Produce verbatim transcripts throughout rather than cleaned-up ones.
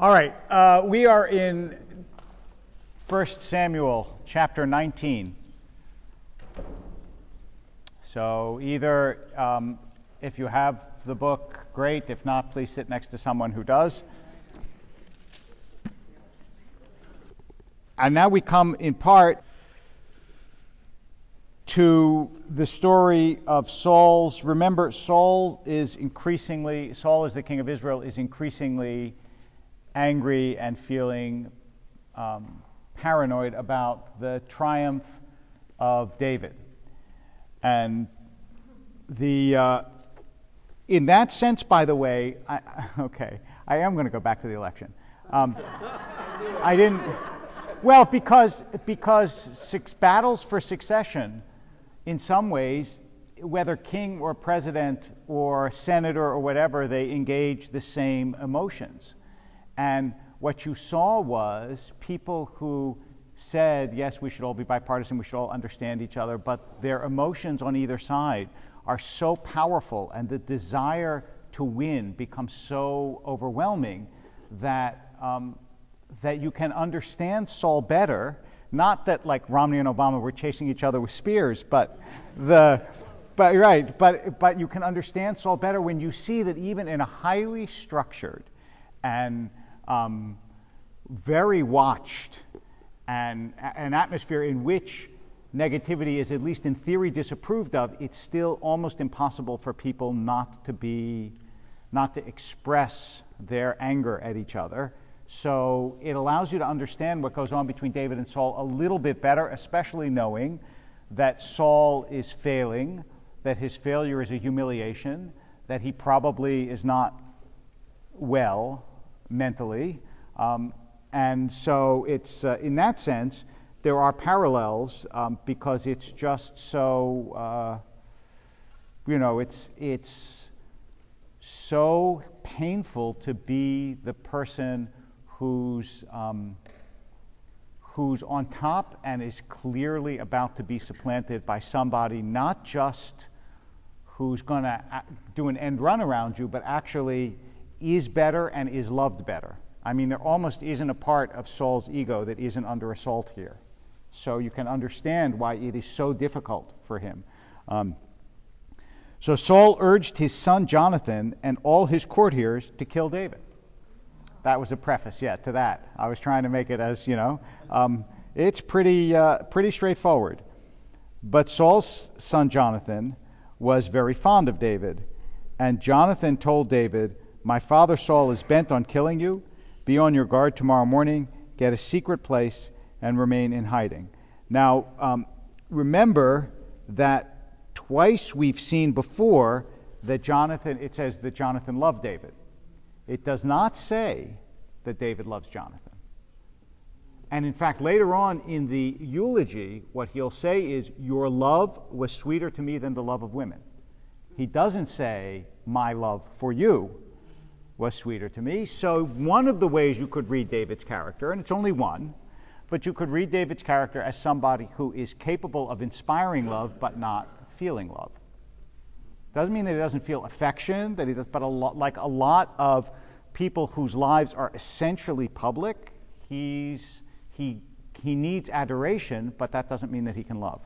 All right, uh, we are in First Samuel chapter nineteen. So either, um, if you have the book, great. If not, please sit next to someone who does. And now we come in part to the story of Saul's. Remember, Saul is increasingly, Saul as the king of Israel is increasingly angry and feeling um, paranoid about the triumph of David. And the uh, in that sense, by the way, I, okay, I am going to go back to the election. Um, I didn't, well, because because six battles for succession, in some ways, whether king or president or senator or whatever, they engage the same emotions. And what you saw was people who said, yes, we should all be bipartisan, we should all understand each other, but their emotions on either side are so powerful and the desire to win becomes so overwhelming that um, that you can understand Saul better. Not that like Romney and Obama were chasing each other with spears, but the but right, but but you can understand Saul better when you see that even in a highly structured and um, very watched and an atmosphere in which negativity is at least in theory disapproved of, it's still almost impossible for people not to be, not to express their anger at each other. So it allows you to understand what goes on between David and Saul a little bit better, especially knowing that Saul is failing, that his failure is a humiliation, that he probably is not well mentally. Um, and so it's, uh, in that sense, there are parallels um, because it's just so, uh, you know, it's, it's so painful to be the person who's, um, who's on top and is clearly about to be supplanted by somebody, not just who's going to do an end run around you, but actually is better and is loved better. I mean, there almost isn't a part of Saul's ego that isn't under assault here. So you can understand why it is so difficult for him. Um, so Saul urged his son Jonathan and all his courtiers to kill David. That was a preface, yeah, to that. I was trying to make it as, you know, um, it's pretty, uh, pretty straightforward. But Saul's son Jonathan was very fond of David. And Jonathan told David, "My father Saul is bent on killing you. Be on your guard tomorrow morning, get a secret place, and remain in hiding." Now, um, remember that twice we've seen before that Jonathan, it says that Jonathan loved David. It does not say that David loves Jonathan. And in fact, later on in the eulogy, what he'll say is, "Your love was sweeter to me than the love of women." He doesn't say, "My love for you was sweeter to me." So one of the ways you could read David's character, and it's only one, but you could read David's character as somebody who is capable of inspiring love but not feeling love. Doesn't mean that he doesn't feel affection, that he does, but a lot, like a lot of people whose lives are essentially public, he's he he needs adoration, but that doesn't mean that he can love.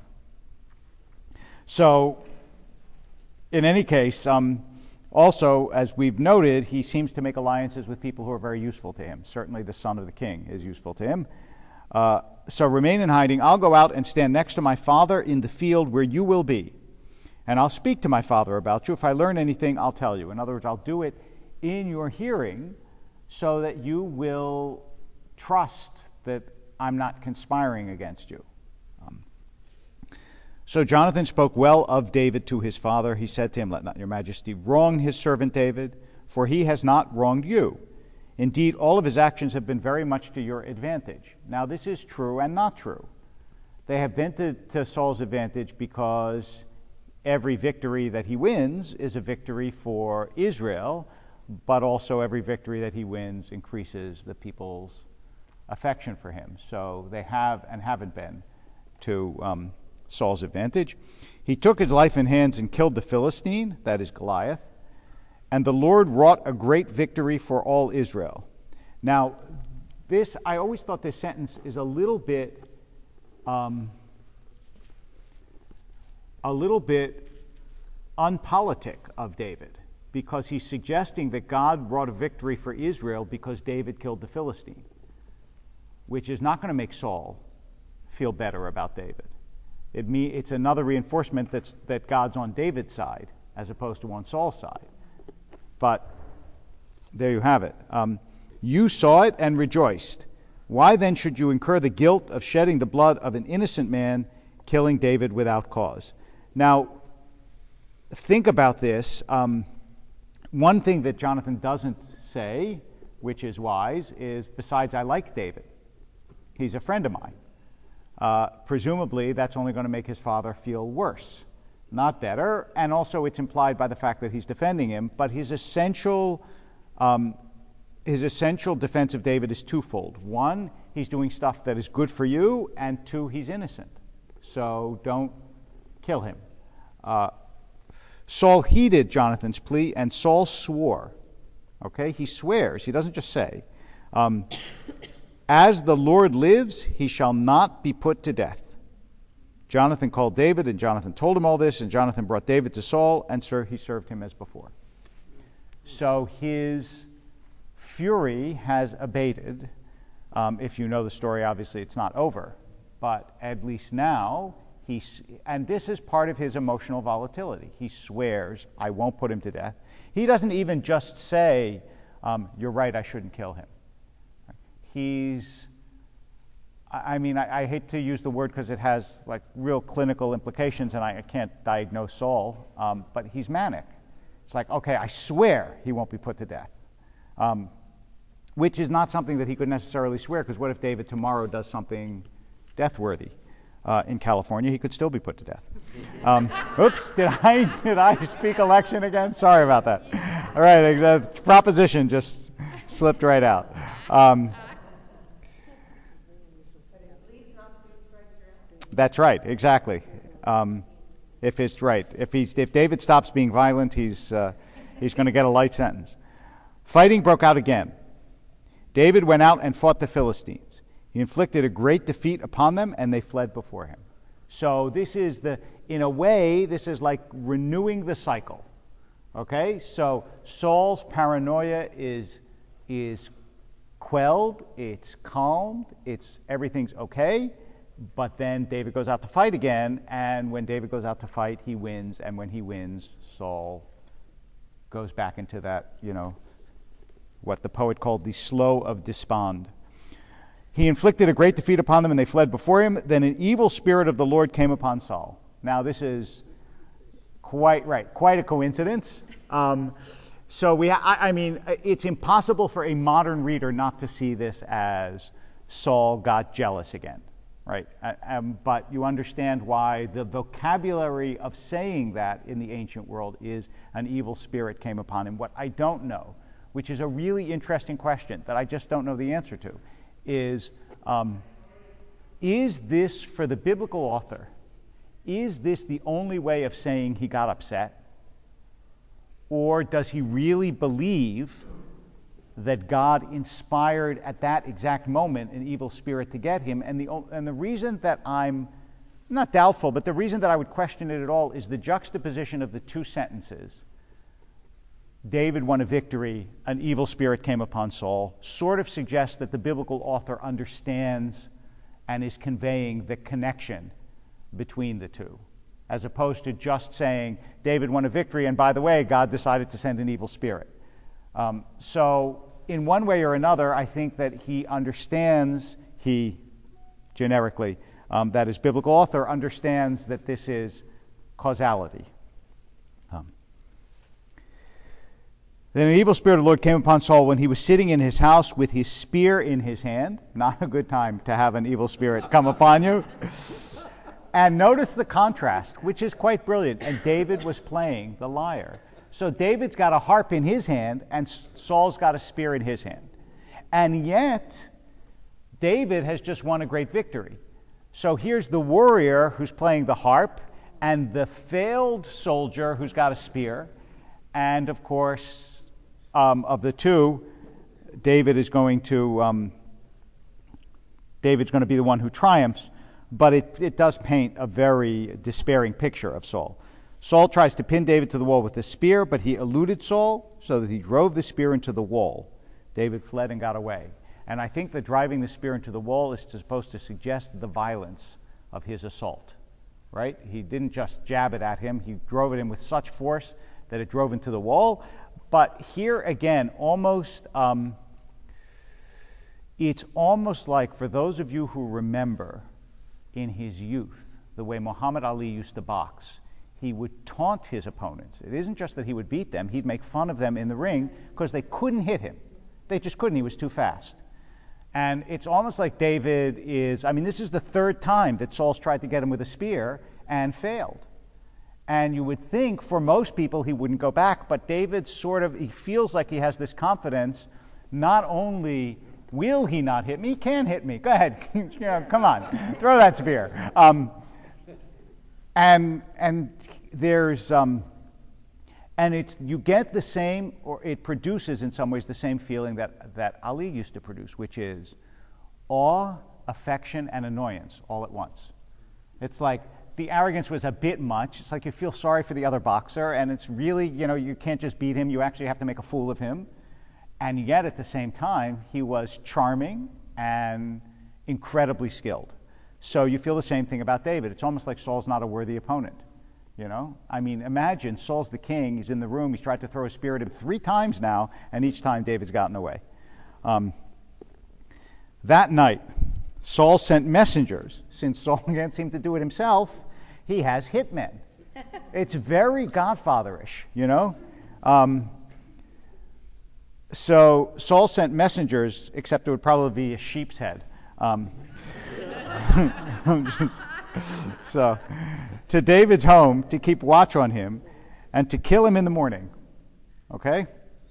So, in any case, um, also, as we've noted, he seems to make alliances with people who are very useful to him. Certainly the son of the king is useful to him. Uh, so remain in hiding. I'll go out and stand next to my father in the field where you will be. And I'll speak to my father about you. If I learn anything, I'll tell you. In other words, I'll do it in your hearing so that you will trust that I'm not conspiring against you. Um, So Jonathan spoke well of David to his father. He said to him, "Let not your majesty wrong his servant David, for he has not wronged you. Indeed, all of his actions have been very much to your advantage." Now, this is true and not true. They have been to, to Saul's advantage because every victory that he wins is a victory for Israel, but also every victory that he wins increases the people's affection for him. So they have and haven't been to um, Saul's advantage. He took his life in hands and killed the Philistine, that is Goliath, and the Lord wrought a great victory for all Israel. Now, this, I always thought this sentence is a little bit, um, a little bit unpolitic of David, because he's suggesting that God brought a victory for Israel because David killed the Philistine, which is not going to make Saul feel better about David. It me, it's another reinforcement that's, that God's on David's side as opposed to on Saul's side. But there you have it. Um, you saw it and rejoiced. Why then should you incur the guilt of shedding the blood of an innocent man, killing David without cause? Now, think about this. Um, one thing that Jonathan doesn't say, which is wise, is besides, I like David. He's a friend of mine. Uh, presumably, that's only going to make his father feel worse, not better. And also, it's implied by the fact that he's defending him. But his essential, um, his essential defense of David is twofold. One, he's doing stuff that is good for you, and two, he's innocent. So don't kill him. Uh, Saul heeded Jonathan's plea, and Saul swore. Okay, he swears. He doesn't just say. Um, As the Lord lives, he shall not be put to death. Jonathan called David, and Jonathan told him all this, and Jonathan brought David to Saul, and so he served him as before. So his fury has abated. Um, if you know the story, obviously it's not over. But at least now, he's, and this is part of his emotional volatility. He swears, I won't put him to death. He doesn't even just say, um, you're right, I shouldn't kill him. He's, I mean, I, I hate to use the word because it has like real clinical implications, and I, I can't diagnose Saul, um, but he's manic. It's like, okay, I swear he won't be put to death, um, which is not something that he could necessarily swear, because what if David tomorrow does something death-worthy uh, in California? He could still be put to death. Um, oops, did I did I speak election again? Sorry about that. All right, the proposition just slipped right out. Um, That's right, exactly. Um, if it's right, if he's if David stops being violent, he's uh, he's going to get a light sentence. Fighting broke out again. David went out and fought the Philistines. He inflicted a great defeat upon them, and they fled before him. So this is the, in a way, this is like renewing the cycle. Okay, so Saul's paranoia is is quelled, it's calmed, it's everything's okay. But then David goes out to fight again, and when David goes out to fight, he wins, and when he wins, Saul goes back into that, you know, what the poet called the slough of despond. He inflicted a great defeat upon them, and they fled before him. Then an evil spirit of the Lord came upon Saul. Now, this is quite right, quite a coincidence. Um, so we, I, I mean, it's impossible for a modern reader not to see this as Saul got jealous again. Right, um, but you understand why the vocabulary of saying that in the ancient world is an evil spirit came upon him. What I don't know, which is a really interesting question that I just don't know the answer to, is, um, is this, for the biblical author, is this the only way of saying he got upset? Or does he really believe that God inspired at that exact moment an evil spirit to get him? And the and the reason that I'm not doubtful, but the reason that I would question it at all is the juxtaposition of the two sentences. David won a victory, an evil spirit came upon Saul, sort of suggests that the biblical author understands and is conveying the connection between the two, as opposed to just saying David won a victory, and by the way, God decided to send an evil spirit. Um, so in one way or another, I think that he understands, he, generically, um, that his biblical author understands that this is causality. Um, then an evil spirit of the Lord came upon Saul when he was sitting in his house with his spear in his hand. Not a good time to have an evil spirit come upon you. And notice the contrast, which is quite brilliant. And David was playing the lyre. So David's got a harp in his hand, and Saul's got a spear in his hand. And yet, David has just won a great victory. So here's the warrior who's playing the harp, and the failed soldier who's got a spear. And of course, um, of the two, David is going to um, David's going to be the one who triumphs, but it, it does paint a very despairing picture of Saul. Saul tries to pin David to the wall with a spear, but he eluded Saul so that he drove the spear into the wall. David fled and got away. And I think that driving the spear into the wall is supposed to suggest the violence of his assault, right? He didn't just jab it at him. He drove it in with such force that it drove into the wall. But here again, almost... Um, It's almost like, for those of you who remember in his youth, the way Muhammad Ali used to box, he would taunt his opponents. It isn't just that he would beat them, he'd make fun of them in the ring because they couldn't hit him. They just couldn't, he was too fast. And it's almost like David is, I mean, this is the third time that Saul's tried to get him with a spear and failed. And you would think for most people he wouldn't go back, but David sort of, he feels like he has this confidence, not only will he not hit me? He can hit me. Go ahead. you know, come on. Throw that spear. Um, and and there's um, and it's you get the same, or it produces in some ways the same feeling that that Ali used to produce, which is awe, affection, and annoyance all at once. It's like the arrogance was a bit much. It's like you feel sorry for the other boxer, and it's really, you know, you can't just beat him. You actually have to make a fool of him. And yet, at the same time, he was charming and incredibly skilled. So you feel the same thing about David. It's almost like Saul's not a worthy opponent, you know? I mean, imagine Saul's the king. He's in the room. He's tried to throw a spear at him three times now, and each time David's gotten away. Um, that night, Saul sent messengers. Since Saul can't seem to do it himself, he has hitmen. It's very Godfatherish, you know? Um, So Saul sent messengers, except it would probably be a sheep's head. Um, so, to David's home to keep watch on him and to kill him in the morning. Okay?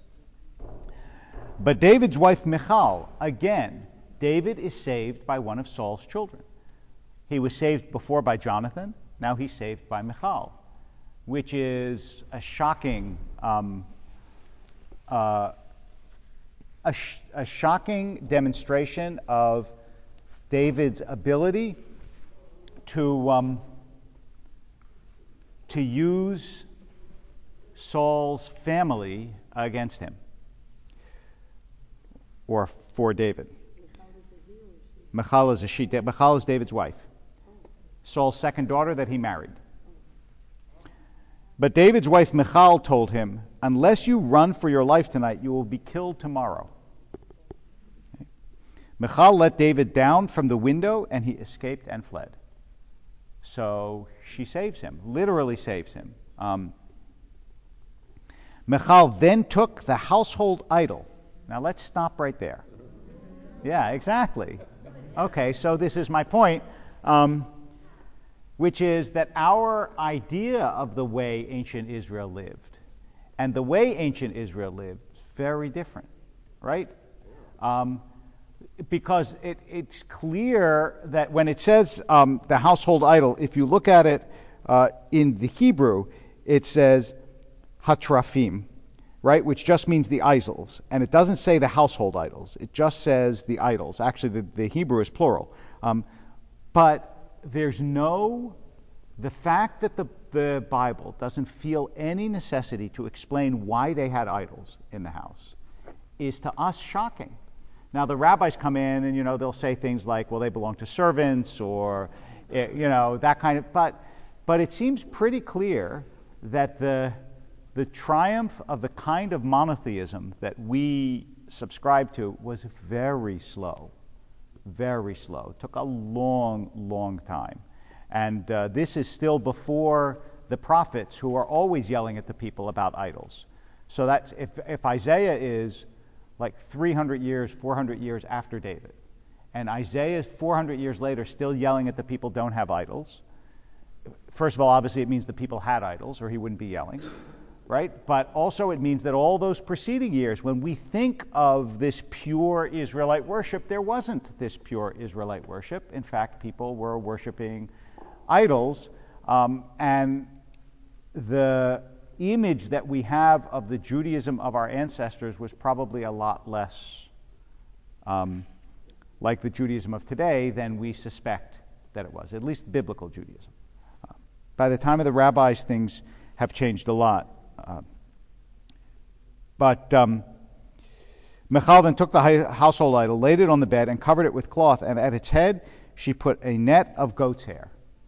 But David's wife Michal, again, David is saved by one of Saul's children. He was saved before by Jonathan, now he's saved by Michal, which is a shocking um, uh, A, sh- a shocking demonstration of David's ability to um, to use Saul's family against him, or for David. Michal is a she. Michal is David's wife, Saul's second daughter that he married. But David's wife Michal told him, "Unless you run for your life tonight, you will be killed tomorrow." Okay. Michal let David down from the window, and he escaped and fled. So she saves him, literally saves him. Um, Michal then took the household idol. Now let's stop right there. Yeah, exactly. Okay, so this is my point. Um, which is that our idea of the way ancient Israel lived and the way ancient Israel lived is very different, right? Um, because it, it's clear that when it says um, the household idol, if you look at it uh, in the Hebrew, it says hatrafim, right, which just means the idols. And it doesn't say the household idols. It just says the idols. Actually, the, the Hebrew is plural. Um, but there's no, the fact that the, the Bible doesn't feel any necessity to explain why they had idols in the house is to us shocking. Now the rabbis come in and, you know, they'll say things like, well, they belong to servants or, you know, that kind of, but, but it seems pretty clear that the, the triumph of the kind of monotheism that we subscribe to was very slow. Very slow. It took a long, long time. And uh, this is still before the prophets, who are always yelling at the people about idols. So that's, if, if Isaiah is like three hundred years, four hundred years after David, and Isaiah is four hundred years later still yelling at the people don't have idols, first of all, obviously it means the people had idols, or he wouldn't be yelling. Right? But also it means that all those preceding years, when we think of this pure Israelite worship, there wasn't this pure Israelite worship. In fact, people were worshiping idols. Um, and the image that we have of the Judaism of our ancestors was probably a lot less um, like the Judaism of today, then we suspect that it was, at least biblical Judaism. Uh, by the time of the rabbis, things have changed a lot. Uh, but um, Michal then took the household idol, laid it on the bed, and covered it with cloth, and at its head she put a net of goat's hair.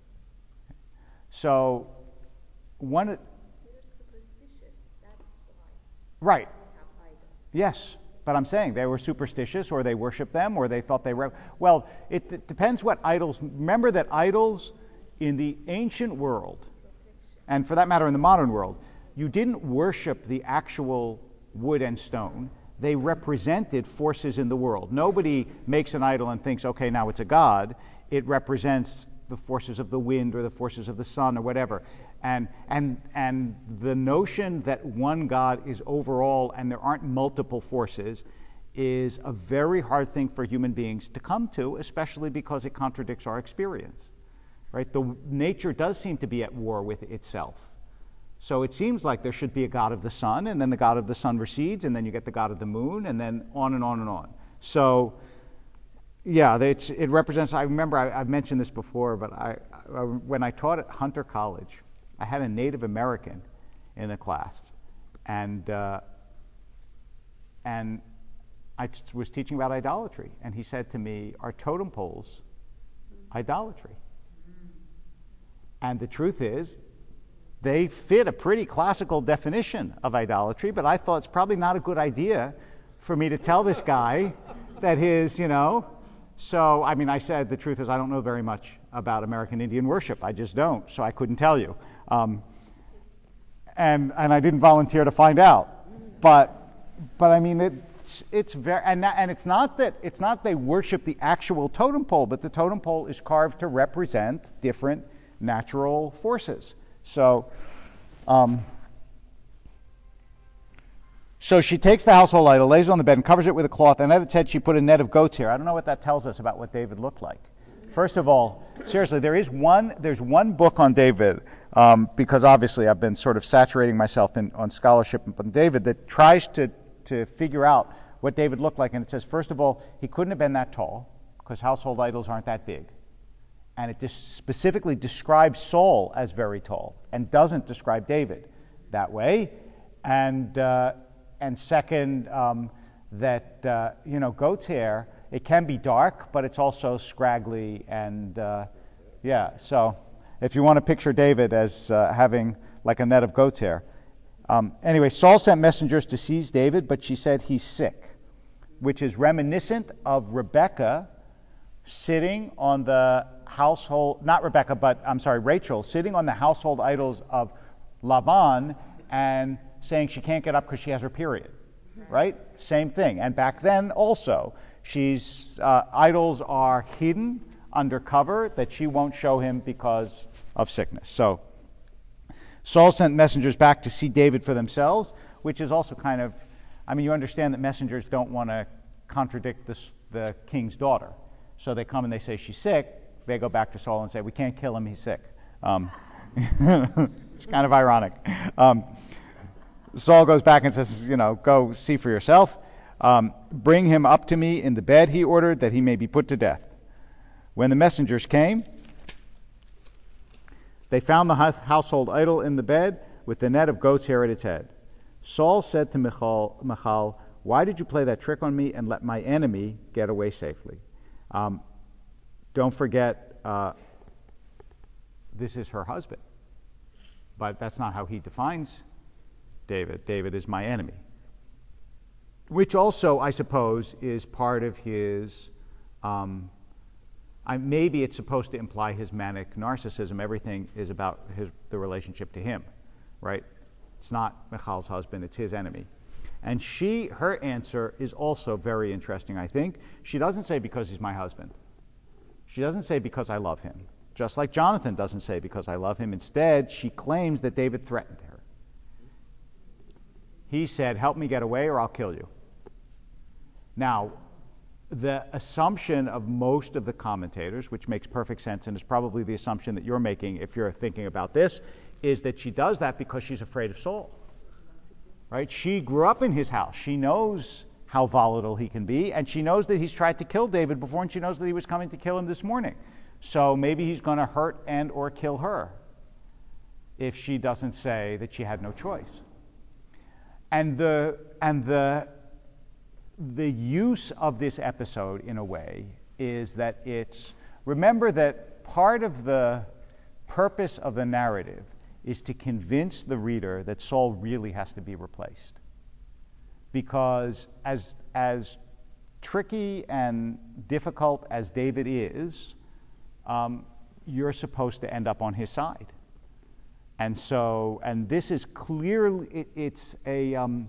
So, one... They're superstitious, that's why. Right. Yes, but I'm saying they were superstitious, or they worshiped them, or they thought they were... Well, it, it depends what idols... Remember that idols in the ancient world, and for that matter in the modern world, you didn't worship the actual wood and stone. They represented forces in the world. Nobody makes an idol and thinks, okay, now it's a god. It represents the forces of the wind or the forces of the sun or whatever. And, and, and the notion that one god is overall and there aren't multiple forces is a very hard thing for human beings to come to, especially because it contradicts our experience. Right? The nature does seem to be at war with itself. So it seems like there should be a god of the sun, and then the god of the sun recedes, and then you get the god of the moon, and then on and on and on. So, yeah, it's, it represents, I remember I, I've mentioned this before, but I, I, when I taught at Hunter College, I had a Native American in the class, and, uh, and I t- was teaching about idolatry, and he said to me, are totem poles idolatry? And the truth is, they fit a pretty classical definition of idolatry, but I thought it's probably not a good idea for me to tell this guy that his, you know, so, I mean, I said the truth is I don't know very much about American Indian worship. I just don't, so I couldn't tell you. Um, and and I didn't volunteer to find out. But, but I mean, it's, it's very, and, and it's not that, it's not they worship the actual totem pole, but the totem pole is carved to represent different natural forces. So, um, so she takes the household idol, lays it on the bed, and covers it with a cloth, and at its head she put a net of goat's hair. I don't know what that tells us about what David looked like. First of all, seriously, there is one, there's one book on David, um, because obviously I've been sort of saturating myself in, on scholarship on David, that tries to, to figure out what David looked like, and it says, first of all, he couldn't have been that tall, because household idols aren't that big. And it just specifically describes Saul as very tall and doesn't describe David that way. And uh, and second, um, that, uh, you know, goat's hair, it can be dark, but it's also scraggly. And, uh, yeah, so if you want to picture David as uh, having like a net of goat's hair. Um, anyway, Saul sent messengers to seize David, but she said he's sick, which is reminiscent of Rebekah sitting on the household, not Rebecca, but I'm sorry, Rachel, sitting on the household idols of Laban and saying she can't get up because she has her period, right? Same thing. And back then also, she's uh, idols are hidden under cover that she won't show him because of sickness. So Saul sent messengers back to see David for themselves, which is also kind of, I mean, you understand that messengers don't want to contradict this, the king's daughter. So they come and they say she's sick. They go back to Saul and say, we can't kill him, he's sick. Um, it's kind of ironic. Um, Saul goes back and says, you know, go see for yourself. Um, Bring him up to me in the bed, he ordered, that he may be put to death. When the messengers came, they found the household idol in the bed with the net of goat's hair at its head. Saul said to Michal, Michal, why did you play that trick on me and let my enemy get away safely? Um, don't forget, uh, this is her husband. But that's not how he defines David. David is my enemy. Which also, I suppose, is part of his, um, I, maybe it's supposed to imply his manic narcissism. Everything is about his, the relationship to him, right? It's not Michal's husband, it's his enemy. And she, her answer is also very interesting, I think. She doesn't say because he's my husband. She doesn't say because I love him. Just like Jonathan doesn't say because I love him. Instead, she claims that David threatened her. He said, help me get away or I'll kill you. Now, the assumption of most of the commentators, which makes perfect sense and is probably the assumption that you're making if you're thinking about this, is that she does that because she's afraid of Saul. Right? She grew up in his house. She knows how volatile he can be, and she knows that he's tried to kill David before, and she knows that he was coming to kill him this morning. So maybe he's going to hurt and or kill her if she doesn't say that she had no choice. And the and the the use of this episode, in a way, is that it's, remember that part of the purpose of the narrative is to convince the reader that Saul really has to be replaced. Because as as tricky and difficult as David is, um, you're supposed to end up on his side. And so, and this is clearly, it, it's a um,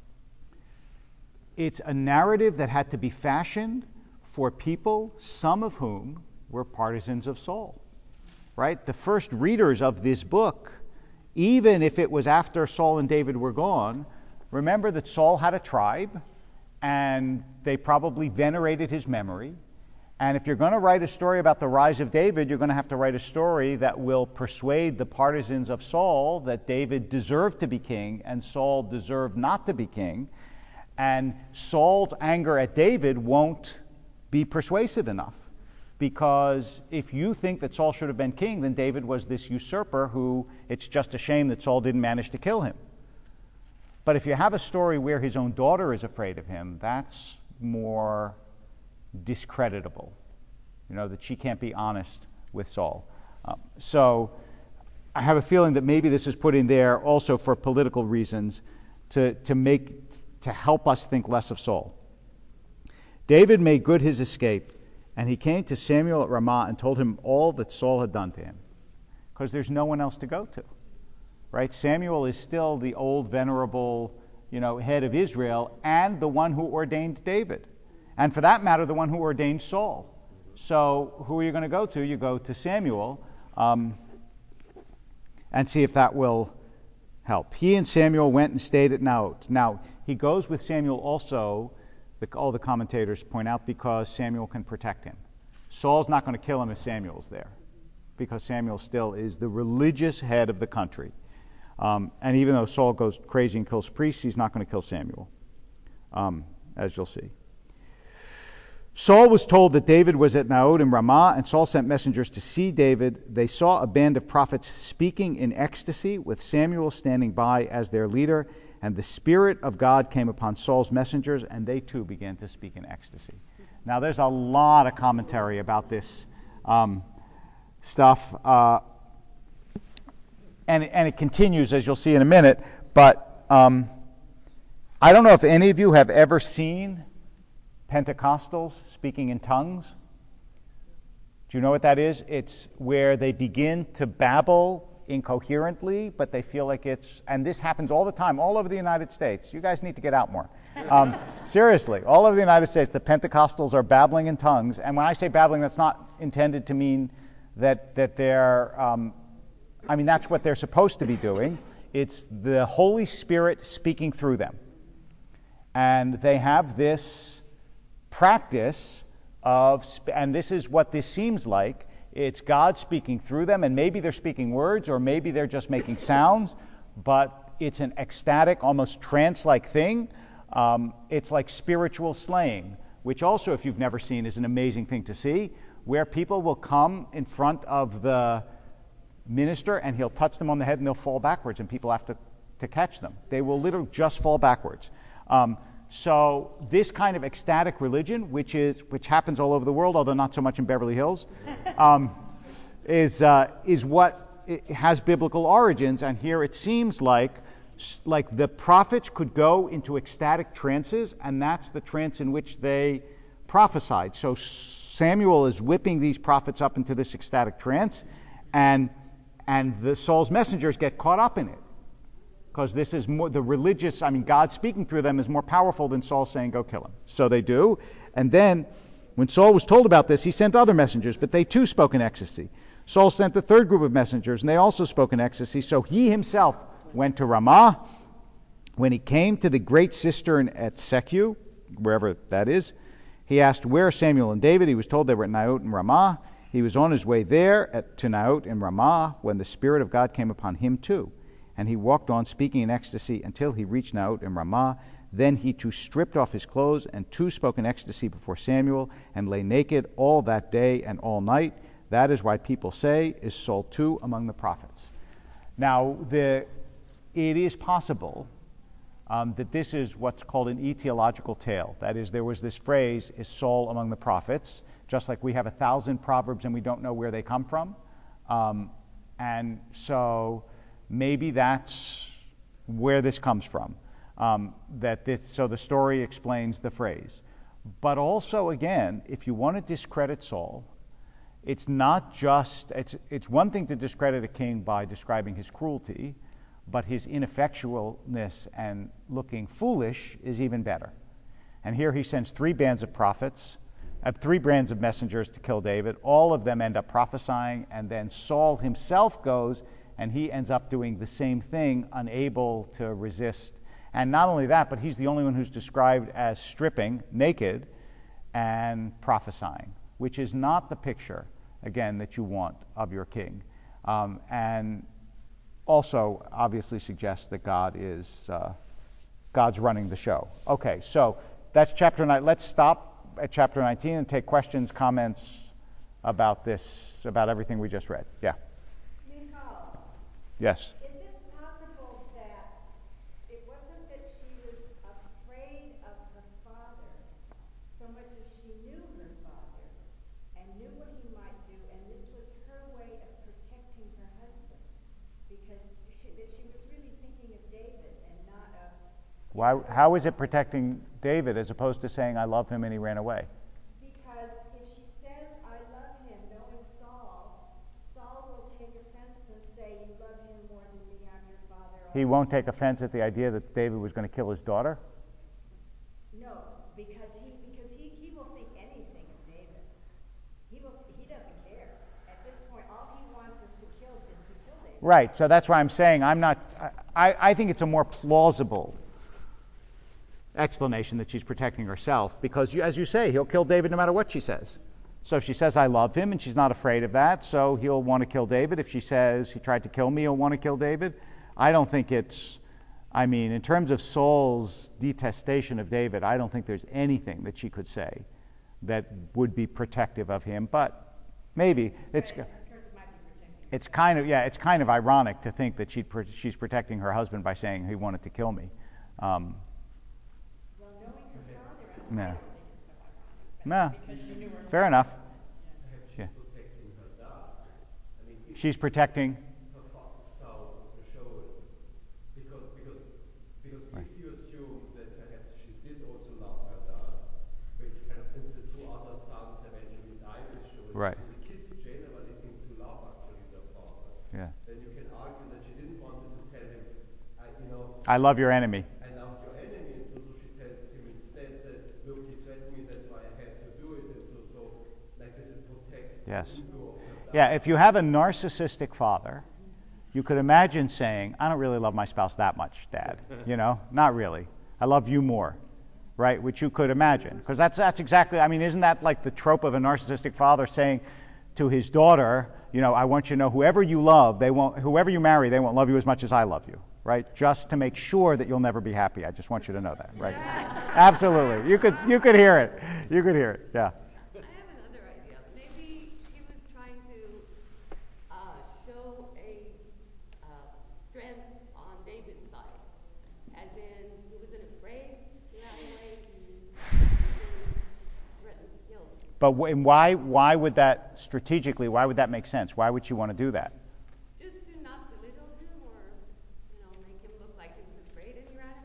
it's a narrative that had to be fashioned for people, some of whom were partisans of Saul, right? The first readers of this book, even if it was after Saul and David were gone, remember that Saul had a tribe, and they probably venerated his memory. And if you're going to write a story about the rise of David, you're going to have to write a story that will persuade the partisans of Saul that David deserved to be king and Saul deserved not to be king. And Saul's anger at David won't be persuasive enough, because if you think that Saul should have been king, then David was this usurper who it's just a shame that Saul didn't manage to kill him. But if you have a story where his own daughter is afraid of him, that's more discreditable, you know, that she can't be honest with Saul. Um, so I have a feeling that maybe this is put in there also for political reasons to, to make, to help us think less of Saul. David made good his escape, and he came to Samuel at Ramah and told him all that Saul had done to him, because there's no one else to go to, right? Samuel is still the old venerable, you know, head of Israel and the one who ordained David. And for that matter, the one who ordained Saul. So who are you going to go to? You go to Samuel um, and see if that will help. He and Samuel went and stayed at Naot. Now, he goes with Samuel also, the, all the commentators point out, because Samuel can protect him. Saul's not going to kill him if Samuel's there, because Samuel still is the religious head of the country. Um, and even though Saul goes crazy and kills priests, he's not going to kill Samuel, um, as you'll see. Saul was told that David was at Naot in Ramah, and Saul sent messengers to see David. They saw a band of prophets speaking in ecstasy, with Samuel standing by as their leader, and the Spirit of God came upon Saul's messengers, and they too began to speak in ecstasy. Now, there's a lot of commentary about this um, stuff, uh, and, and it continues, as you'll see in a minute, but um, I don't know if any of you have ever seen Pentecostals speaking in tongues. Do you know what that is? It's where they begin to babble incoherently, but they feel like it's, and this happens all the time, all over the United States. You guys need to get out more. Um, seriously, all over the United States, the Pentecostals are babbling in tongues, and when I say babbling, that's not intended to mean that, that they're, um, I mean, that's what they're supposed to be doing. It's the Holy Spirit speaking through them. And they have this practice of, and this is what this seems like, it's God speaking through them, and maybe they're speaking words, or maybe they're just making sounds, but it's an ecstatic, almost trance-like thing. Um, it's like spiritual slaying, which also, if you've never seen, is an amazing thing to see, where people will come in front of the minister, and he'll touch them on the head, and they'll fall backwards, and people have to, to catch them. They will literally just fall backwards. Um, So this kind of ecstatic religion, which is which happens all over the world, although not so much in Beverly Hills, um, is uh, is what it has biblical origins. And here it seems like like the prophets could go into ecstatic trances, and that's the trance in which they prophesied. So Samuel is whipping these prophets up into this ecstatic trance, and and the Saul's messengers get caught up in it. Because this is more, the religious, I mean, God speaking through them is more powerful than Saul saying, go kill him. So they do. And then, when Saul was told about this, he sent other messengers, but they too spoke in ecstasy. Saul sent the third group of messengers, and they also spoke in ecstasy. So he himself went to Ramah. When he came to the great cistern at Secu, wherever that is, he asked, where are Samuel and David? He was told they were at Naot in Ramah. He was on his way there at, to Naot in Ramah when the Spirit of God came upon him too. And he walked on, speaking in ecstasy, until he reached Naot in Ramah. Then he too stripped off his clothes and too spoke in ecstasy before Samuel and lay naked all that day and all night. That is why people say, is Saul too among the prophets? Now, the, it is possible um, that this is what's called an etiological tale. That is, there was this phrase, is Saul among the prophets, just like we have a thousand proverbs and we don't know where they come from. Um, and so maybe that's where this comes from. Um, that this, so the story explains the phrase. But also, again, if you want to discredit Saul, it's not just, it's, it's one thing to discredit a king by describing his cruelty, but his ineffectualness and looking foolish is even better. And here he sends three bands of prophets, uh, three bands of messengers to kill David. All of them end up prophesying, and then Saul himself goes, and he ends up doing the same thing, unable to resist. And not only that, but he's the only one who's described as stripping, naked, and prophesying, which is not the picture, again, that you want of your king. Um, and also obviously suggests that God is, uh, God's running the show. Okay, so that's chapter nine. Let's stop at chapter nineteen and take questions, comments about this, about everything we just read. Yeah? Nicole. Yes? Why, how is it protecting David as opposed to saying, I love him and he ran away? Because if she says, I love him, knowing Saul, Saul will take offense and say, you love him more than me, I'm your father. He won't take offense at the idea that David was going to kill his daughter? No, because he because he, he will think anything of David. He will he doesn't care. At this point, all he wants is to kill is to kill David. Right, so that's why I'm saying I'm not, I, I think it's a more plausible explanation that she's protecting herself, because you, as you say, he'll kill David no matter what she says. So if she says, I love him, and she's not afraid of that, so he'll want to kill David. If she says, he tried to kill me, he'll want to kill David. I don't think it's, I mean, in terms of Saul's detestation of David, I don't think there's anything that she could say that would be protective of him, but maybe. It's, it's kind of, yeah, it's kind of ironic to think that she'd, she's protecting her husband by saying he wanted to kill me. Um, Yeah. No. Fair enough. Yeah. She's protecting. Right. If you assume that perhaps she did also love her dad, which kind of since the two other sons eventually died, it shows right. So the kids generally seem to love actually their father. Yeah. Then you can argue that she didn't want to tell him, I, you know. I love your enemy. Yes. Yeah, if you have a narcissistic father, you could imagine saying, I don't really love my spouse that much, Dad. You know, not really. I love you more, right? Which you could imagine. Because that's, that's exactly, I mean, isn't that like the trope of a narcissistic father saying to his daughter, you know, I want you to know whoever you love, they won't, whoever you marry, they won't love you as much as I love you, right? Just to make sure that you'll never be happy. I just want you to know that, right? Absolutely. You could, you could hear it. You could hear it, yeah. But why, why would that, strategically, why would that make sense? Why would you want to do that? Just to not belittle him or, you know, make him look like he was afraid and he ran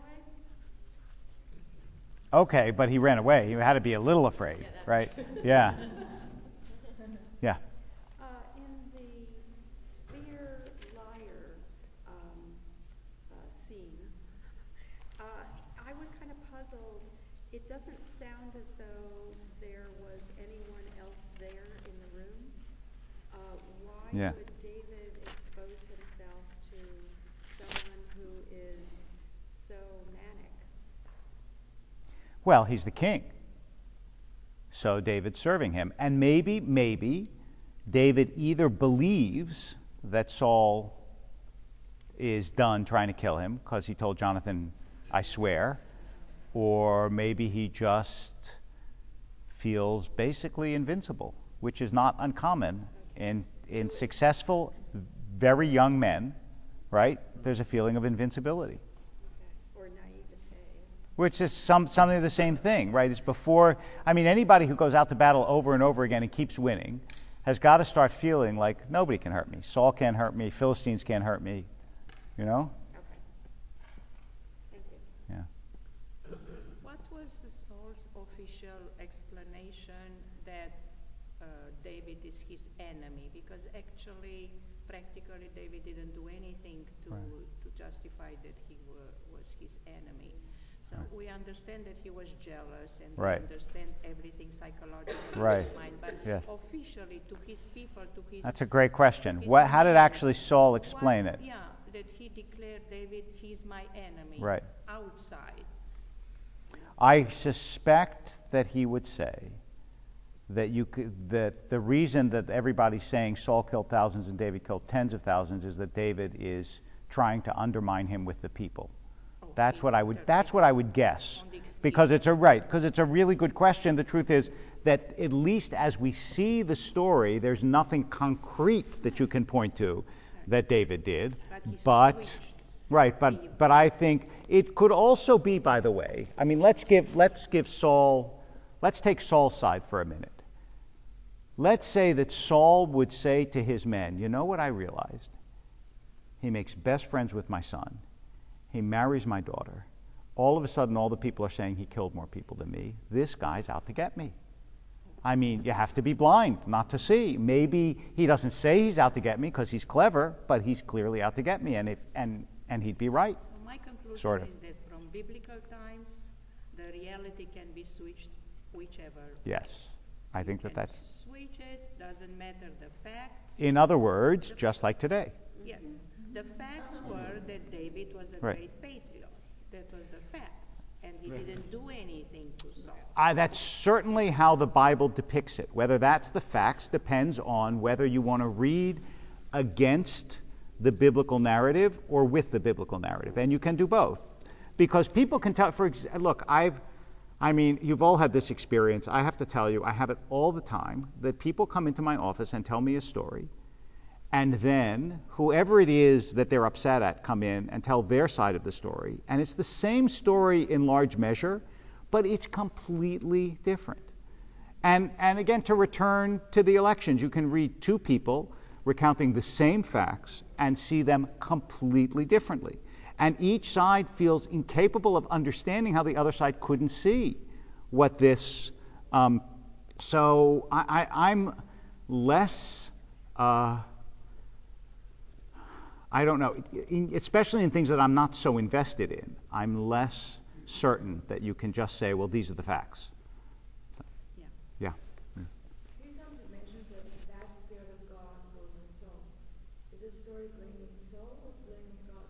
away. Okay, but he ran away. He had to be a little afraid, yeah, right? Yeah. Yeah. Uh, in the spear liar um, uh, scene, uh, I was kind of puzzled. It doesn't sound as though there was anyone else there in the room. Uh, why yeah. would David expose himself to someone who is so manic? Well, he's the king. So David's serving him. And maybe, maybe, David either believes that Saul is done trying to kill him, because he told Jonathan, I swear, or maybe he just feels basically invincible, which is not uncommon in in successful, very young men, right? There's a feeling of invincibility. Okay. Or naivete. Which is some, something of the same thing, right? It's before, I mean, anybody who goes out to battle over and over again and keeps winning has got to start feeling like nobody can hurt me. Saul can't hurt me. Philistines can't hurt me. You know? Okay. Thank you. Yeah. What was the Saul's official explanation that uh, David is his enemy? Because actually, practically, David didn't do anything to, Right. to justify that he were, was his enemy. So Right. we understand that he was jealous, and Right. we understand everything psychologically Right. in his mind. But Yes. officially, to his people, to his That's a great question. his What, how did men, actually Saul explain what- it? Yeah, that he declared David, he's my enemy. Right. Outside. I suspect that he would say that you could, that the reason that everybody's saying Saul killed thousands and David killed tens of thousands is that David is trying to undermine him with the people. Oh, That's he what I would. took That's it what I would guess, on the extreme. because it's a right. Because it's a really good question. The truth is that at least as we see the story, there's nothing concrete that you can point to that David did. But he But switched. right. But but I think it could also be. By the way, I mean, let's give let's give Saul. Let's take Saul's side for a minute. Let's say that Saul would say to his men, you know what I realized? He makes best friends with my son. He marries my daughter. All of a sudden, all the people are saying he killed more people than me. This guy's out to get me. I mean, you have to be blind not to see. Maybe he doesn't say he's out to get me because he's clever, but he's clearly out to get me, and if and and he'd be right. So my conclusion Sort of. is that from biblical times, the reality can be switched whichever. Yes, I think that Can that's. switch it, doesn't matter the facts. In other words, just like today. Yeah, the facts were that David was a Right. great patriot. That was the facts, and he didn't do anything to Saul. Uh, that's certainly how the Bible depicts it. Whether that's the facts depends on whether you want to read against the biblical narrative or with the biblical narrative, and you can do both. Because people can tell, for ex- look, I've, I mean, you've all had this experience. I have to tell you, I have it all the time, that people come into my office and tell me a story, and then whoever it is that they're upset at come in and tell their side of the story, and it's the same story in large measure, but it's completely different. And, and again, to return to the elections, you can read two people recounting the same facts and see them completely differently. And each side feels incapable of understanding how the other side couldn't see what this. Um, so I, I, I'm less. Uh, I don't know, in, especially in things that I'm not so invested in. I'm less certain that you can just say, well, these are the facts. So, Yeah. yeah. Three times it mentions that the bad spirit of God was in Saul. Is this story blaming Saul or blaming God?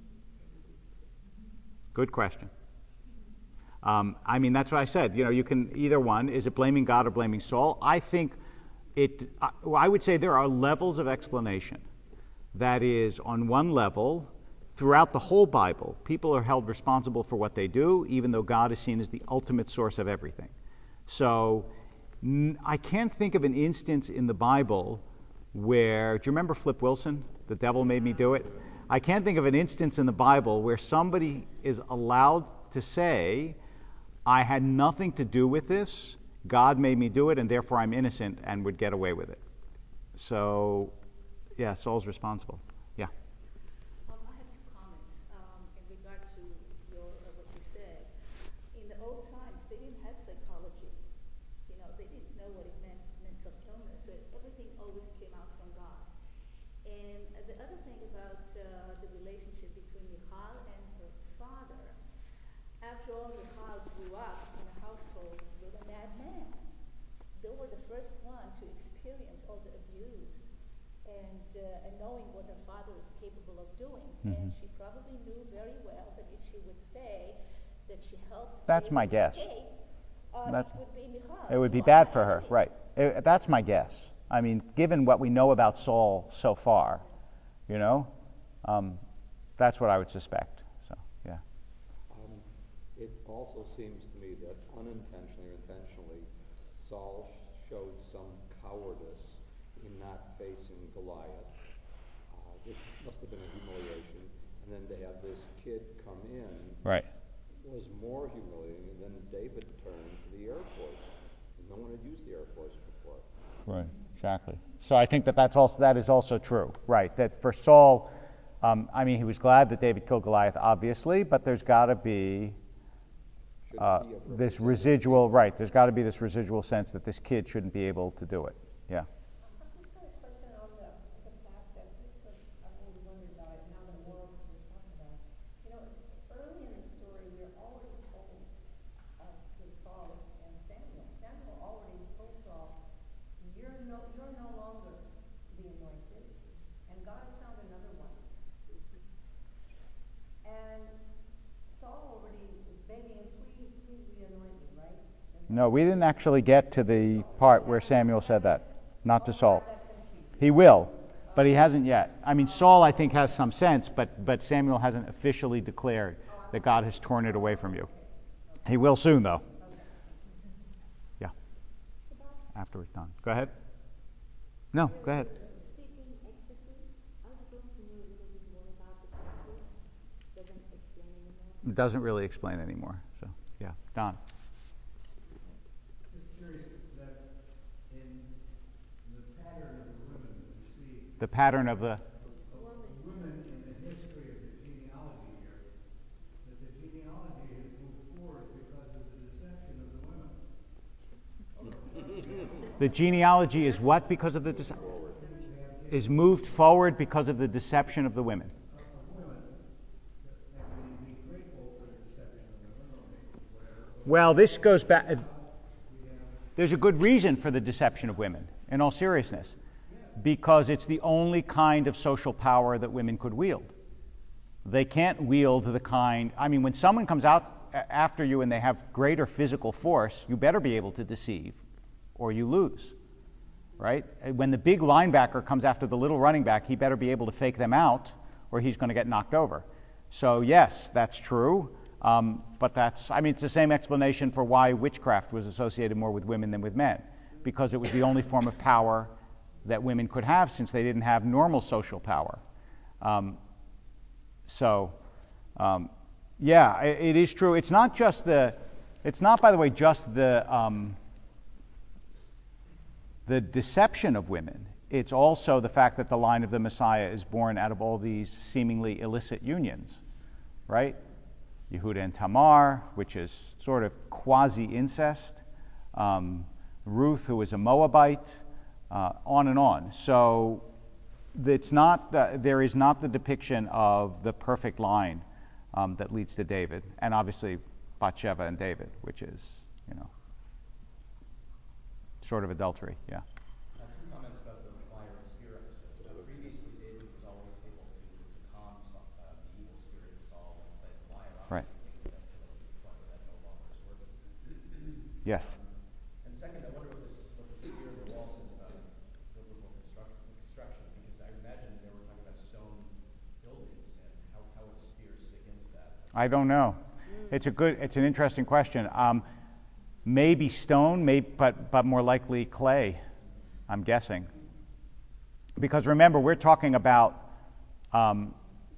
Good question. Um, I mean, that's what I said. You know, you can either one. Is it blaming God or blaming Saul? I think it. I, well, I would say there are levels of explanation. That is, on one level, throughout the whole Bible, people are held responsible for what they do, even though God is seen as the ultimate source of everything. So, n- I can't think of an instance in the Bible where. Do you remember Flip Wilson? The devil made me do it. I can't think of an instance in the Bible where somebody is allowed to say, I had nothing to do with this, God made me do it, and therefore I'm innocent and would get away with it. So, yeah, Saul's responsible. Yeah. Um, I have two comments um, in regard to your uh, what you said. In the old times, they didn't have psychology. You know, they didn't know what it meant, mental illness. So everything always came out from God. And uh, the other thing about uh, the relationship between Michal and her father, after all, Michal grew up in a household with a mad man. They were the first one to experience all the abuse and uh, and knowing what her father is capable of doing. And she probably knew very well that if she would say that she helped That's my David guess. escape, uh, That's- it would be Michal. It would be You bad are for her, enemy. right. It- that's my guess. I mean, given what we know about Saul so far, you know, um, that's what I would suspect. So, yeah. Um, it also seems to me that unintentionally or intentionally, Saul sh- showed some cowardice in not facing Goliath. Uh, it must have been a humiliation. And then to have this kid come in Right. was more humiliating. And then David turned to the Air Force. No one had used the Air Force before. Right, exactly. So I think that that's also, that is also true, right? That for Saul, um, I mean, he was glad that David killed Goliath, obviously, but there's got to be Shouldn't uh, he have this represented residual, right, there's got to be this residual sense that this kid shouldn't be able to do it. Yeah. I've just got a question on the, the fact that this, uh, I've always wondered about it now that more was talking about it. You know, early in the story, we're already told, uh, with Saul and Samuel, Samuel already told Saul, you're no, you're no longer the anointed, and God has found another one. And Saul already is begging him, please, please re-anoint me, right? And No, we didn't actually get to the part where Samuel said that, not to Saul. that's confusing. He will, but he hasn't yet. I mean, Saul, I think, has some sense, but, but Samuel hasn't officially declared that God has torn it away from you. He will soon, though. Yeah. After it's done. Go ahead. No, go ahead. Speaking ecstasy, I would like to know a little bit more about the practice. Doesn't explain anymore. It doesn't really explain anymore. So, yeah. Don. Just curious that in the pattern of the women that we see, The pattern of the. of the women in the history of the genealogy here, that the genealogy has moved forward because of the deception of the women. The genealogy is what because of the dece- is moved forward because of the deception of the women. Of women, and we be grateful for the deception of the women, or whatever. Well, this goes back. There's a good reason for the deception of women, in all seriousness, because it's the only kind of social power that women could wield. They can't wield the kind. I mean, when someone comes out a- after you and they have greater physical force, you better be able to deceive, or you lose. Right? When the big linebacker comes after the little running back, he better be able to fake them out, or he's going to get knocked over. So yes, that's true. Um, but that's, I mean, it's the same explanation for why witchcraft was associated more with women than with men, because it was the only form of power that women could have since they didn't have normal social power. Um, so, um, yeah, it, it is true. It's not just the, it's not, by the way, just the, um, the deception of women. It's also the fact that the line of the Messiah is born out of all these seemingly illicit unions, right? Yehuda and Tamar, which is sort of quasi-incest. Um, Ruth, who is a Moabite, uh, on and on. So it's not, uh, there is not the depiction of the perfect line um, that leads to David, and obviously Bathsheba and David, which is, you know, sort of adultery, yeah. Uh, two comments about the liar and spear episode. Uh, previously, David was always able to, to calm some, uh, the evil spirit of Saul and play the liar. Right. Obviously, things escalated to the point where that no longer is working. Yes. And second, I wonder what this, what the spear and the wall says about biblical construction, construction, because I imagine they were talking about stone buildings, and how, how would a spear stick into that? I don't know. It's a good, it's an interesting question. Um, maybe stone, may, but, but more likely clay, I'm guessing. Because remember, we're talking about um,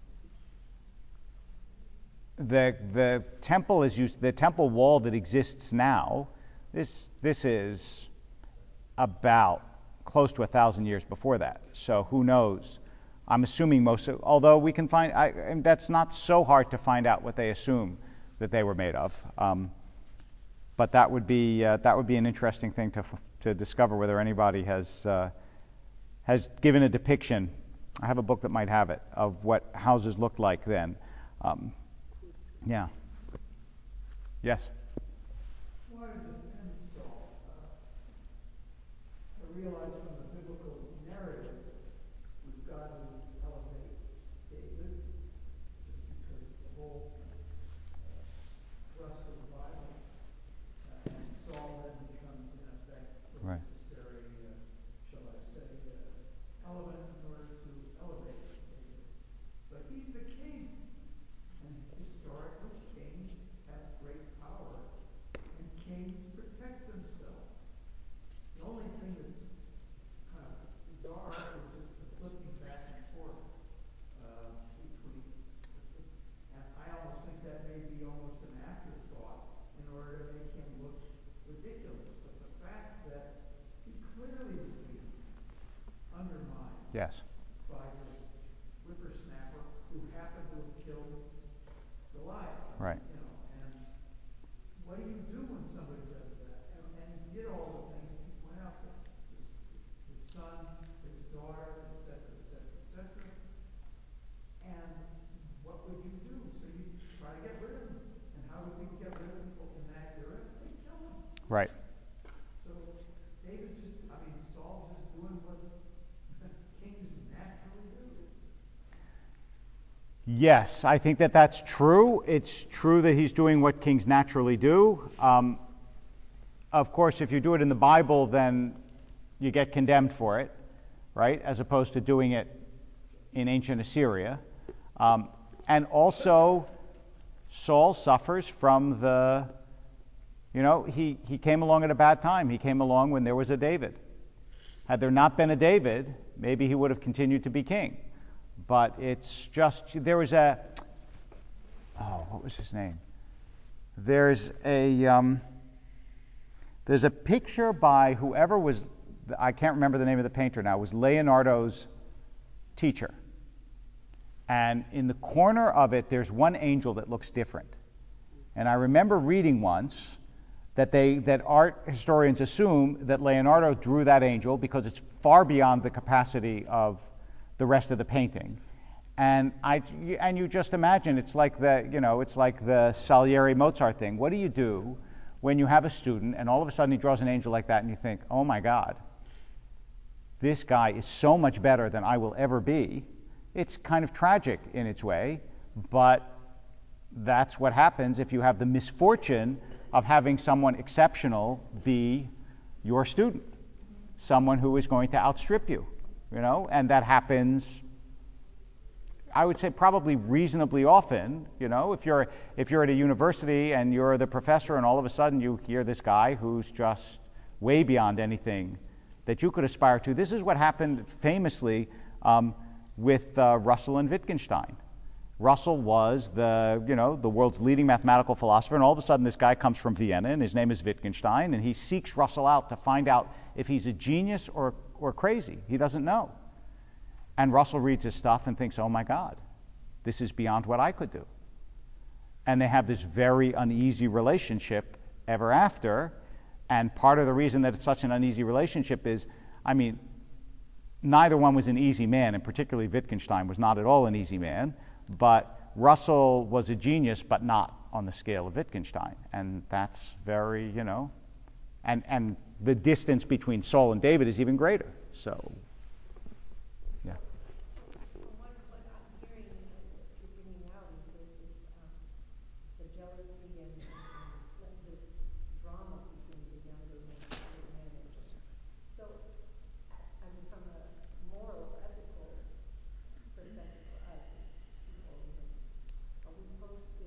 the, the temple is used, the temple wall that exists now, this, this is about close to a thousand years before that. So who knows? I'm assuming most of, although we can find, I, and that's not so hard to find out what they assume that they were made of. Um, but that would be uh, that would be an interesting thing to to discover whether anybody has uh, has given a depiction. I have a book that might have it of what houses looked like then. Um, yeah. Yes. Why does it end Saul? Uh, I realize from the biblical narrative, we've got to elevate David, just because the whole uh, thrust of the Bible, uh, and Saul then becomes, in effect, the Right. necessary, uh, shall I say, uh, element in order to elevate David. But he's the king, and historically, kings have great Yes. by this whippersnapper who happened to have killed Goliath. Right. You know, and what do you do when somebody does that? And, and he did all the things that you point out, that his, his son, his daughter, et cetera, et cetera, et cetera. And what would you do? So you try to get rid of them. And how do people get rid of people in that era? They kill them. Right. So David's just, I mean, Saul's just doing what kings naturally do. Yes, I think that that's true. It's true that he's doing what kings naturally do. Um, of course, if you do it in the Bible, then you get condemned for it, right? As opposed to doing it in ancient Assyria. Um, and also, Saul suffers from the, you know, he, he came along at a bad time. He came along when there was a David. Had there not been a David, maybe he would have continued to be king. But it's just, there was a, oh, what was his name? There's a, um, there's a picture by whoever was, I can't remember the name of the painter now, it was Leonardo's teacher. And in the corner of it, there's one angel that looks different. And I remember reading once that they that art historians assume that Leonardo drew that angel because it's far beyond the capacity of the rest of the painting. And I and you just imagine it's like the you know it's like the Salieri Mozart thing. What do you do when you have a student and all of a sudden he draws an angel like that and you think, oh my God, this guy is so much better than I will ever be? It's kind of tragic in its way, but that's what happens if you have the misfortune of having someone exceptional be your student, someone who is going to outstrip you, you know, and that happens, I would say, probably reasonably often. You know, if you're if you're at a university and you're the professor and all of a sudden you hear this guy who's just way beyond anything that you could aspire to. This is what happened famously um, with uh, Russell and Wittgenstein. Russell was the, you know, the world's leading mathematical philosopher, and all of a sudden this guy comes from Vienna, and his name is Wittgenstein, and he seeks Russell out to find out if he's a genius or, or crazy. He doesn't know. And Russell reads his stuff and thinks, oh my God, this is beyond what I could do. And they have this very uneasy relationship ever after, and part of the reason that it's such an uneasy relationship is, I mean, neither one was an easy man, and particularly Wittgenstein was not at all an easy man. But Russell was a genius, but not on the scale of Wittgenstein. And that's very, you know, and, and the distance between Saul and David is even greater. So, yeah. Well, what, what I'm hearing, what you're bringing out is there's this, um, the jealousy and, and this drama between the younger and the managers. So, as, as from a moral or ethical perspective for us as people, are we supposed to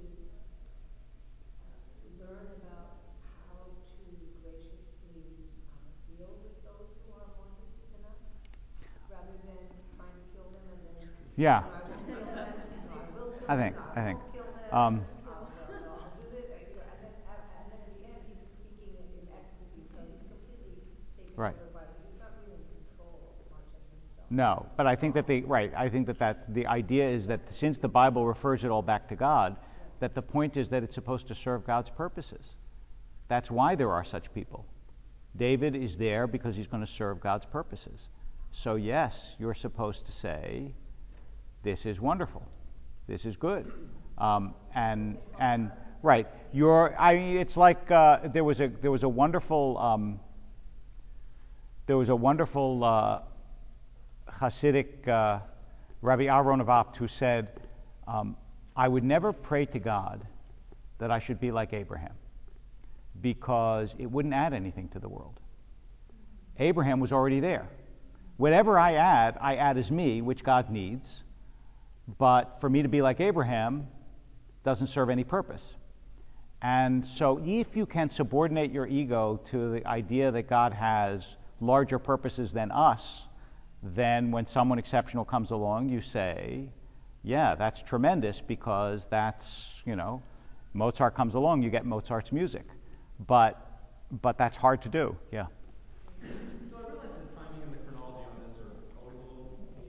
uh, learn about how to graciously uh, deal with those who are more gifted than us, rather than trying to kill them and then Yeah. I will kill them, no, I will kill I think, them, I think. won't kill them, Um, I'll, no, no, I'll do this, you know, and then, and then at the end he's speaking in ecstasy, so he's completely taken Right. over by, he's not really in control much of himself. No, but I think that the right. I think that, that the idea is that since the Bible refers it all back to God, that the point is that it's supposed to serve God's purposes. That's why there are such people. David is there because he's going to serve God's purposes. So yes, you're supposed to say, "This is wonderful. This is good," um, and and right. You're. I mean, it's like uh, there was a there was a wonderful um, there was a wonderful. Uh, Hasidic uh, Rabbi Aaron of Abt, who said, um, I would never pray to God that I should be like Abraham, because it wouldn't add anything to the world. Abraham was already there. Whatever I add, I add as me, which God needs, but for me to be like Abraham doesn't serve any purpose. And so if you can subordinate your ego to the idea that God has larger purposes than us, then when someone exceptional comes along, you say, yeah, that's tremendous, because that's, you know, Mozart comes along, you get Mozart's music. But but that's hard to do, yeah. So I realize the timing and the chronology on this are always a little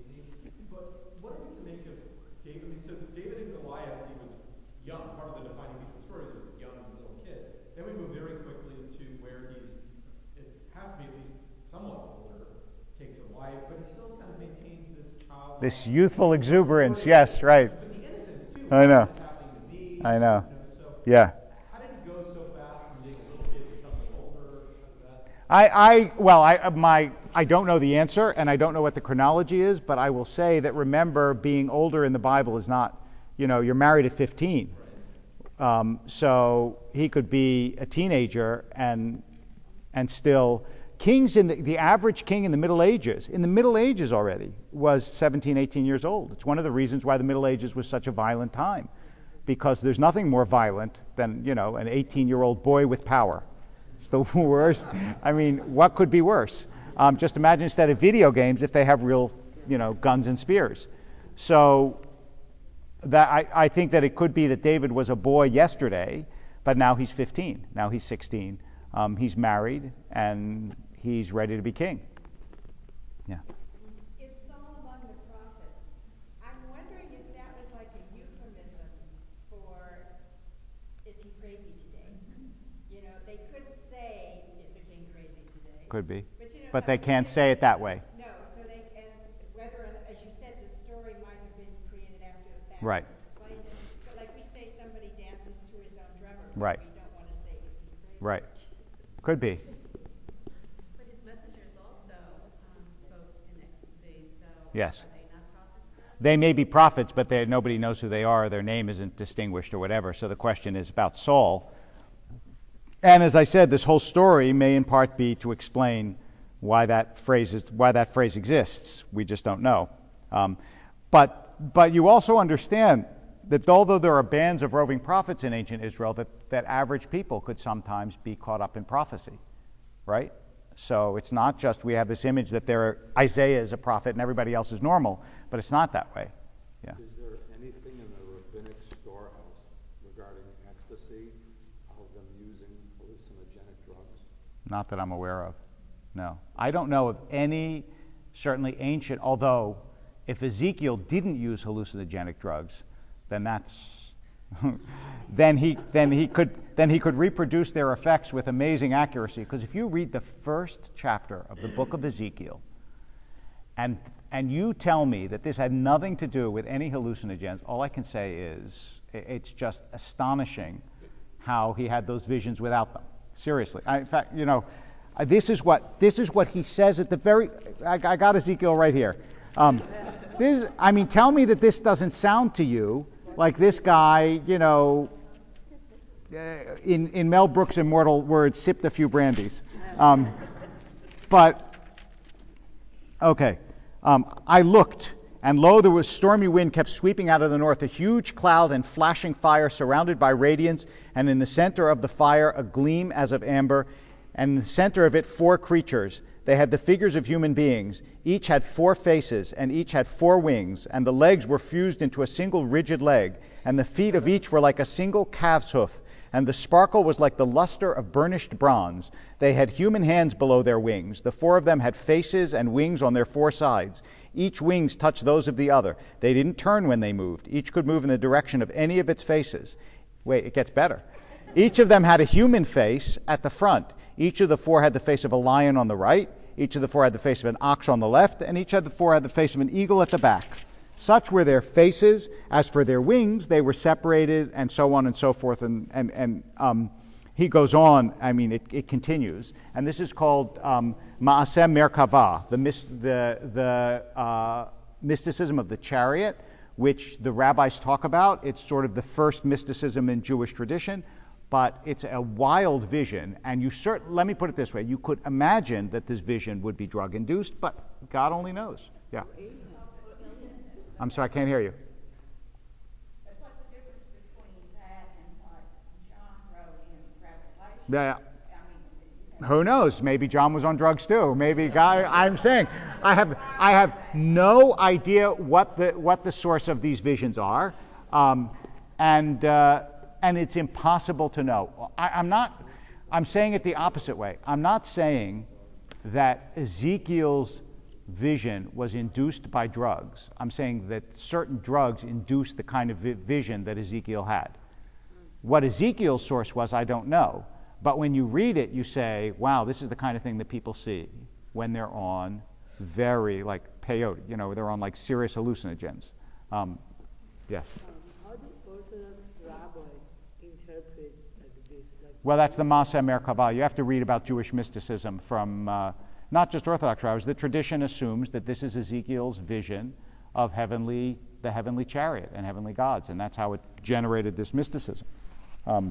This youthful exuberance. Yes, right. But the innocence too. I know. What's happening to me? I know. You know, so Yeah. how did you go so fast from being a little kid to something older? Like that? I, I well, I my I don't know the answer, and I don't know what the chronology is, but I will say that remember, being older in the Bible is not, you know, you're married at fifteen, um, so he could be a teenager and and still. Kings in the, the average king in the Middle Ages, in the Middle Ages already, was seventeen, eighteen years old. It's one of the reasons why the Middle Ages was such a violent time, because there's nothing more violent than, you know, an eighteen-year-old boy with power. It's the worst. I mean, what could be worse? Um, just imagine instead of video games if they have real, you know, guns and spears. So that I, I think that it could be that David was a boy yesterday, but now he's fifteen. Now he's sixteen. Um, he's married, and he's ready to be king. Yeah. Is Saul among the prophets? I'm wondering if that was like a euphemism for, is he crazy today? You know, they couldn't say, is the king crazy today? Could be. But, you know, But they some- can't say it that way. No, so they, and whether, as you said, the story might have been created after the fact. Right. and explained it. But like we say somebody dances to his own drummer. but Right. We don't want to say if he's crazy. Right. Could be. But his messengers also um, spoke in ecstasy, so Yes. are they not prophets? They may be prophets, but they- nobody knows who they are. Their name isn't distinguished or whatever. So the question is about Saul. And as I said, this whole story may in part be to explain why that phrase is, why that phrase exists. We just don't know. Um, but but you also understand that although there are bands of roving prophets in ancient Israel, that, that average people could sometimes be caught up in prophecy, right? So it's not just we have this image that there Isaiah is a prophet and everybody else is normal, but it's not that way. Yeah. Is there anything in the rabbinic storehouse regarding ecstasy of them using hallucinogenic drugs? Not that I'm aware of. No. I don't know of any, certainly ancient, although if Ezekiel didn't use hallucinogenic drugs, then that's then he then he could then he could reproduce their effects with amazing accuracy. Because if you read the first chapter of the book of Ezekiel, and and you tell me that this had nothing to do with any hallucinogens, all I can say is it's just astonishing how he had those visions without them. Seriously, I, in fact, you know, uh, this is what this is what he says at the very. I, I got Ezekiel right here. Um, this, I mean, tell me that this doesn't sound to you like this guy, you know, uh, in, in Mel Brooks' immortal words, sipped a few brandies. Um, but, okay. Um, I looked, and lo, there was stormy wind kept sweeping out of the north, a huge cloud and flashing fire surrounded by radiance, and in the center of the fire a gleam as of amber, and in the center of it four creatures. They had the figures of human beings. Each had four faces, and each had four wings, and the legs were fused into a single rigid leg, and the feet of each were like a single calf's hoof, and the sparkle was like the luster of burnished bronze. They had human hands below their wings. The four of them had faces and wings on their four sides. Each wings touched those of the other. They didn't turn when they moved. Each could move in the direction of any of its faces. Wait, it gets better. Each of them had a human face at the front. Each of the four had the face of a lion on the right, each of the four had the face of an ox on the left, and each of the four had the face of an eagle at the back. Such were their faces. As for their wings, they were separated, and so on and so forth. And, and, and um, he goes on, I mean, it, it continues. And this is called um, Ma'aseh Merkavah, the, mis- the, the uh, mysticism of the chariot, which the rabbis talk about. It's sort of the first mysticism in Jewish tradition. But it's a wild vision, and you cert- let me put it this way, you could imagine that this vision would be drug-induced, but God only knows. Yeah. I'm sorry, I can't hear you. But what's the difference between that and what John wrote in Revelation? Yeah. I mean, Who knows? Maybe John was on drugs too. Maybe God. I'm saying I have I have no idea what the what the source of these visions are, um, and. Uh, And it's impossible to know. I, I'm not, I'm saying it the opposite way. I'm not saying that Ezekiel's vision was induced by drugs. I'm saying that certain drugs induced the kind of vi- vision that Ezekiel had. What Ezekiel's source was, I don't know. But when you read it, you say, wow, this is the kind of thing that people see when they're on very, like, peyote. You know, they're on like serious hallucinogens. Um, yes. Um, how do Orthodox rabbis interpret like this? Like Well, that's the Masa Merkava. You have to read about Jewish mysticism from uh, not just Orthodox rabbis. The tradition assumes that this is Ezekiel's vision of heavenly, the heavenly chariot and heavenly gods, and that's how it generated this mysticism. Um,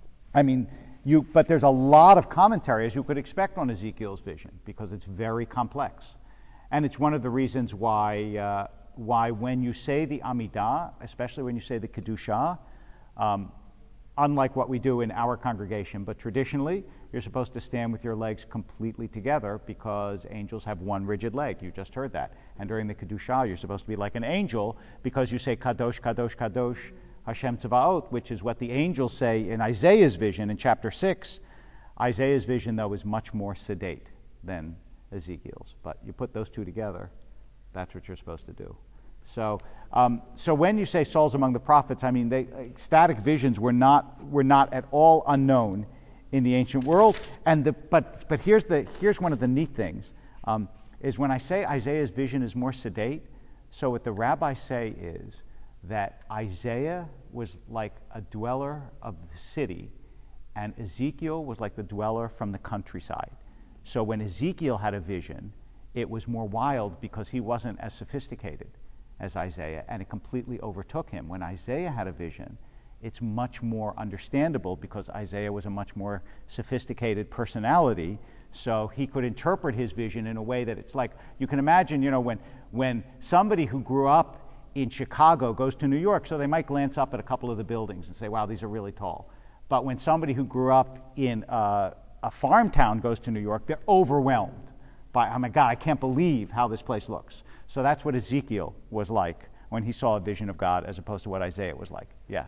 I mean, you, but there's a lot of commentary, as you could expect, on Ezekiel's vision because it's very complex, and it's one of the reasons why uh, why when you say the Amidah, especially when you say the Kedusha, um, unlike what we do in our congregation, but traditionally, you're supposed to stand with your legs completely together because angels have one rigid leg. You just heard that. And during the Kedusha, you're supposed to be like an angel because you say Kadosh, Kadosh, Kadosh, Hashem Tzavaot, which is what the angels say in Isaiah's vision in chapter six. Isaiah's vision, though, is much more sedate than Ezekiel's. But you put those two together, that's what you're supposed to do. So, um, so when you say Saul's among the prophets, I mean, they, ecstatic visions were not were not at all unknown in the ancient world. And the, but but here's the here's one of the neat things um, is when I say Isaiah's vision is more sedate. So what the rabbis say is that Isaiah was like a dweller of the city, and Ezekiel was like the dweller from the countryside. So when Ezekiel had a vision, it was more wild because he wasn't as sophisticated as Isaiah, and it completely overtook him. When Isaiah had a vision, it's much more understandable because Isaiah was a much more sophisticated personality, so he could interpret his vision in a way that it's like, you can imagine, you know, when, when somebody who grew up in Chicago goes to New York, so they might glance up at a couple of the buildings and say, wow, these are really tall. But when somebody who grew up in uh, a farm town goes to New York, they're overwhelmed by, oh my God, I can't believe how this place looks. So that's what Ezekiel was like when he saw a vision of God as opposed to what Isaiah was like. Yeah.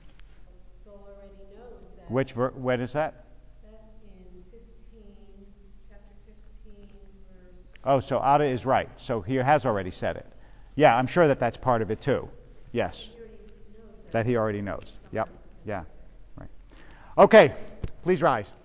Saul already knows that. Which, ver- what is that? That's in fifteen, chapter fifteen, verse. Oh, so Ada is right. So he has already said it. Yeah, I'm sure that that's part of it too. Yes. He already knows that. That he already knows. Yep. Yeah. Right. Okay. Please rise.